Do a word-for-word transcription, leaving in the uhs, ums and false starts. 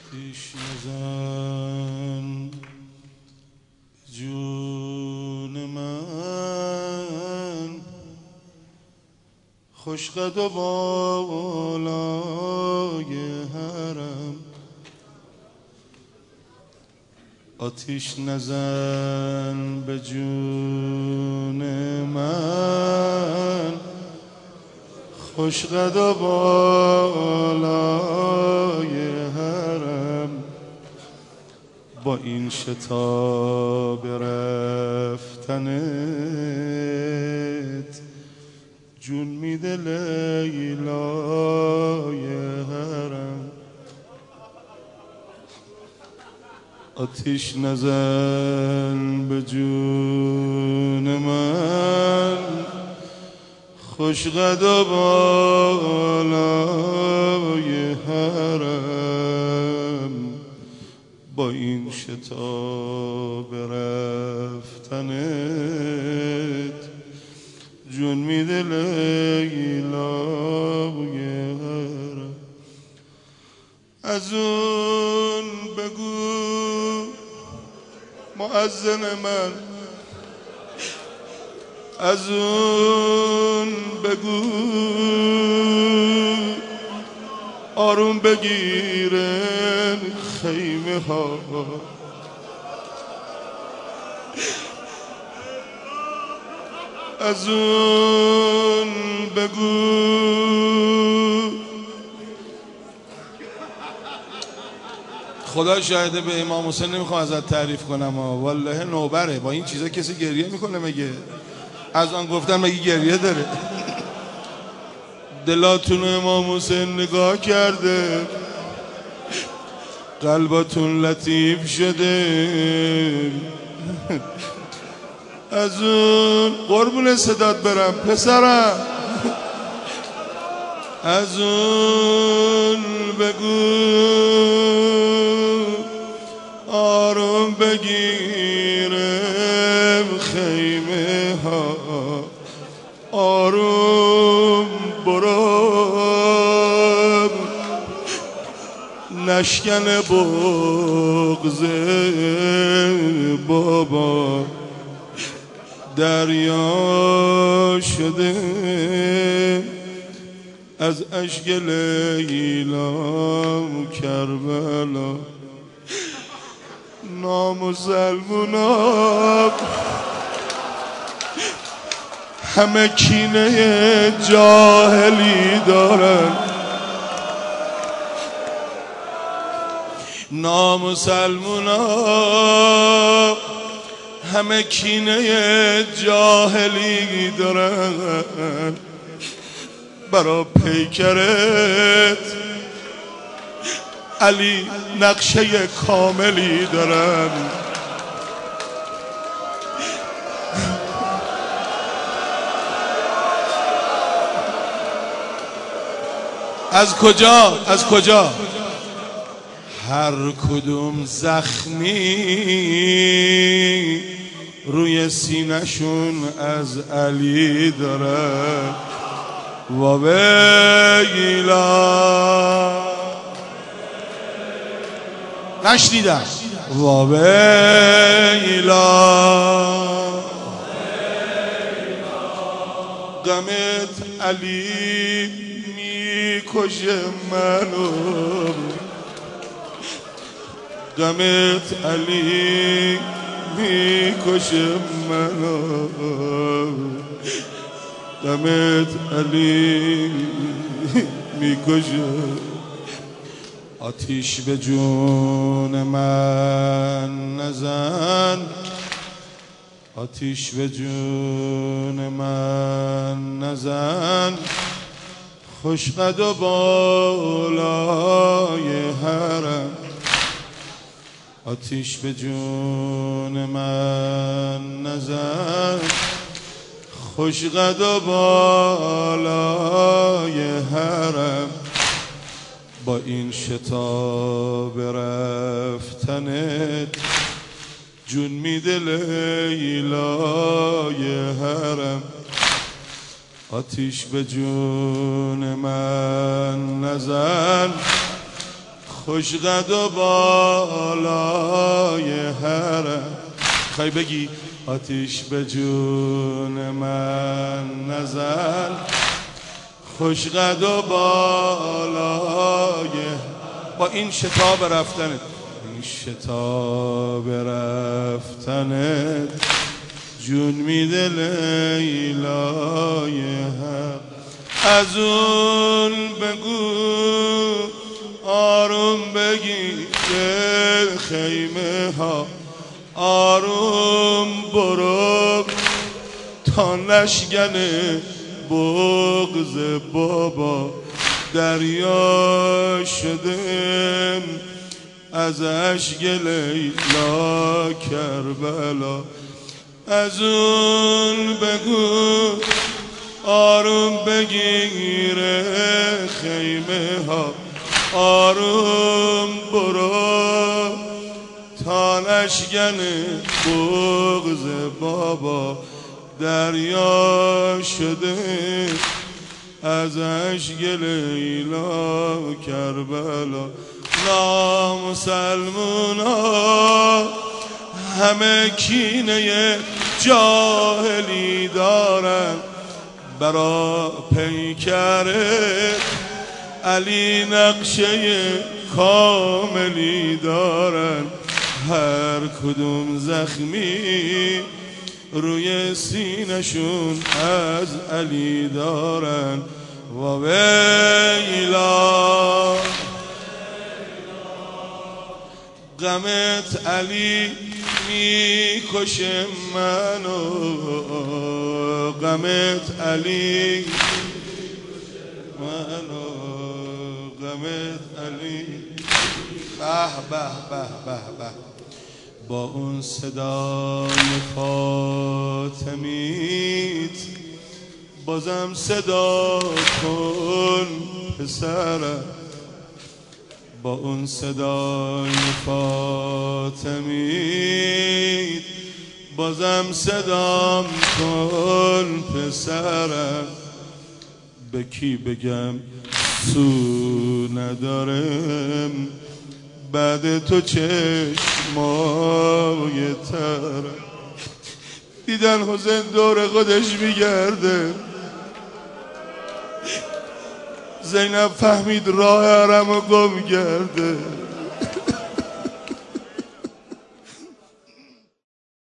آتیش نزن جون من، خوشقد و بالای حرم. آتیش نزن به جون من، خوشقد و بالای حرم. با این شتاب رفتنت جون میده لیلای حرم. آتیش نزن به جون من، خوشقد و بالای حرم. با این شتاب رفتنت جون میده لیلای حرم. از اون بگو مؤذن من، از اون بگو آروم بگیرن خیمه ها. از اون بگو خدا شاهده به امام حسین نمیخوام ازت تعریف کنم، والله نوبره. با این چیزا کسی گریه میکنه مگه؟ از آن گفتن مگه گریه داره؟ دلاتون امام حسین نگاه کرده، قلباتون لطیف شده. از اون قربون صدات برم پسرم، از اون بگو آروم بگیرم خیمه ها. آروم برو نشکن بغض بابا، دریا شده از اشک لیلا و کربلا. نامسلمونا همه کینه جاهلی دارن، نامسلمونا همه کینه جاهلی دارن. برا پیکرت علی نقشه کاملی دارن. از کجا؟ از کجا؟ هر کدوم زخمی روی سینه‌شون از علی دارن. و ویلا نشنیدم. و ویلا غمت علی میکشه منو، غمت علی میکشه منو، غمت علی میکشه. آتیش به جون من نزن، آتیش به جون من نزن، خوشقد و بالای حرم. آتیش به جون من نزن، خوشقد و بالای حرم. با این شتاب رفتنت جون میده لیلای حرم. آتیش به جون من نزن، خوش قد و بالای حرم. خواهی بگی آتیش به جون من نزن، خوش قد و بالای، با این شتاب رفتنت، این شتاب رفتنت جون میده لیلای هم. از اون بگو آروم بگیر خیمه ها، آروم برو تا نشگن بغض بابا دریا شده از اشک لیلا کربلا. از اون بگو آروم بگیره خیمه ها، آروم برو تا نشگن بغض بابا دریا شده از اشک لیلا کربلا. نامسلمونا همه کینه جاهلی دارن، برا پیکر علی نقشه کاملی دارن. هر کدوم زخمی روی سینشون از علی دارن. و ویلا غمت علی میکشه منو، غمت علی منو، غمت علی. به به به به به. با اون صدای فاطمیت بازم صدا کن پسرم، با اون صدای فاطمیت بازم صدام کن پسرم. به کی بگم سو ندارم بعد تو چشمای ترم. دیدن حسین دور خودش میگرده، زینب فهمید راه حرم و گم کرده.